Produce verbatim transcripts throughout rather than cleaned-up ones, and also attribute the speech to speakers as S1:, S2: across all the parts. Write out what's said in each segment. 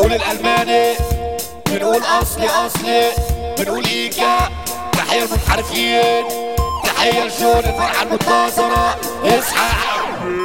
S1: بنقول الألماني، بنقول أصلي أصلي، بنقول إيكا. تحية المنحرفين، تحية لجون الفرحة المنتظرة. اصحى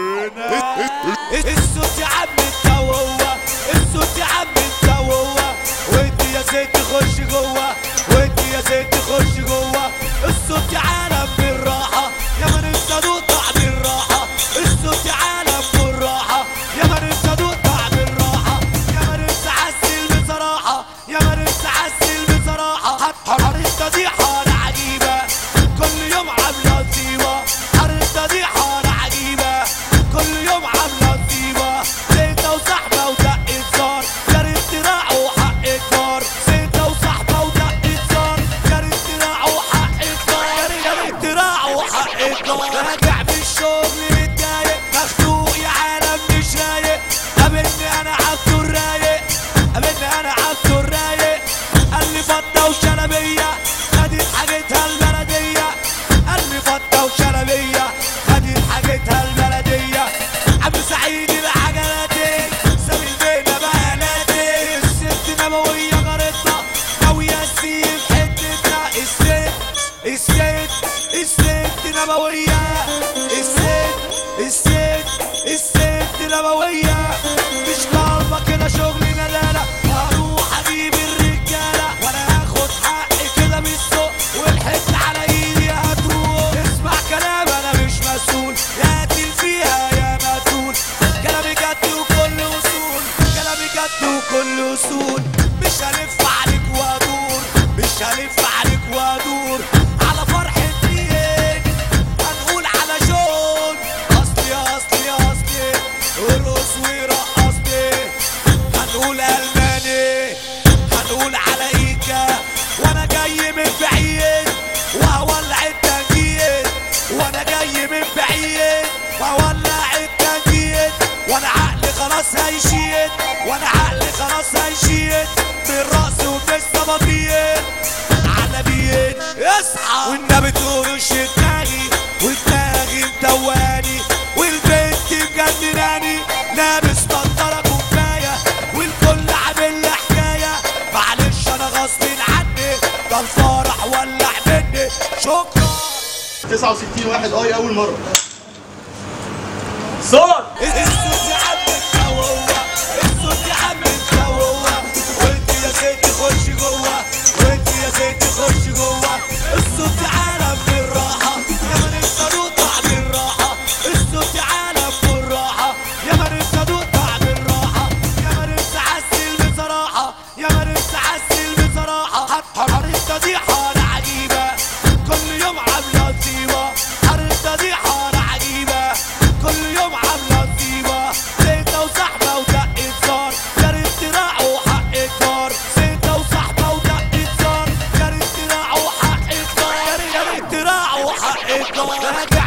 S2: الصوت يا عم انت وهو، الصوت يا عم انت وهو، وانت يا ست خش جوه، وانت يا ست خش جوه. الصوت يا عالم بالراحة، يا ما ننسى نقطع بالراحة. الصوت يا عالم بالراحة، يا ما ننسى نقطع بالراحة. يا ما ننسى عسل بصراحة، يا ما ننسى عسل بصراحة. حريصة دي حارة عجيبة، كل يوم عاملة نصيبة. حريصة دي حارة عجيبة، كل يوم عاملة نصيبة. زيتة وصحبة ودقة صار، يا ريت تراعوا حق الدار. زيتة وصحبة ودقة صار، يا ريت تراعوا حق الدار. يا ريت تراعوا حق الدار. راجع من الشغل متضايق، مخنوق يا عالم مش رايق. قابلني انا عبده الرايق، قابلني انا عبده الرايق. قال لي فضة وشلبية، خدت حاجتها البلدية. قال لي فضة وشلبية، خدت حاجتها البلدية. عم سعيد العجلاتي، سامي البينا بقلاتي. الست نبوية جارتنا، ناوية تسيب حتتنا. الست الست الست نبوية، الست الست الست نبوية. مش طالبة كده شغل ندالة، هروح اجيب الرجالة وانا هاخد حقي كده بالسوق، والحتة على ايدي هتروح. اسمع كلام انا مش مسؤول، يا قاتل فيها يا مقتول. كلامي جد وكل اصول، كلامي جد وكل اصول. مش هلف عليك وادور، مش هلف عليك وادور. على فرحة مين هنقول على جون، اصلي اصلي اصلي. ارقص ورقصني، هنقول الماني، هنقول على ايكا. وانا جاي من بعيد وهولع التنجيد، وانا جاي من بعيد وهولع التنجيد. وانا عقلي خلاص هيشيد، وانا عقلي خلاص هيشيد. بالرقص وبالصبابيين على بيين. اصحى والنبي تقولش دماغي، ودماغي مدواني، والبنت مجنناني. لابس نضارة كوباية والكل عامل لي حكاية. معلش انا غصب عني، ده الفرح ولع مني. شكرا.
S3: تسعة وستين واحد اي اول مرة.
S2: صوت الصوت يا عم انت وهو، الصوت يا عم انت وهو، وانت يا ست خش جوه، وانت يا ست خش جوه. الصوت يا عالم بالراحة، يا ما ننسى نقطع بالراحة. الصوت يا عالم بالراحة، يا ما ننسى نقطع بالراحة. يا ما ننسى عسل بصراحة، يا ما ننسى عسل بصراحة. حريصة دي حارة عجيبة، كل يوم عاملة نصيبة. حريصة دي حارة عجيبة، كل يوم عاملة نصيبة. زيتة وصحبة ودقة صار، يا ريت تراعوا حق الدار. زيتة وصحبة ودقة صار، يا ريت تراعوا حق الدار. يا ريت تراعوا حق الدار.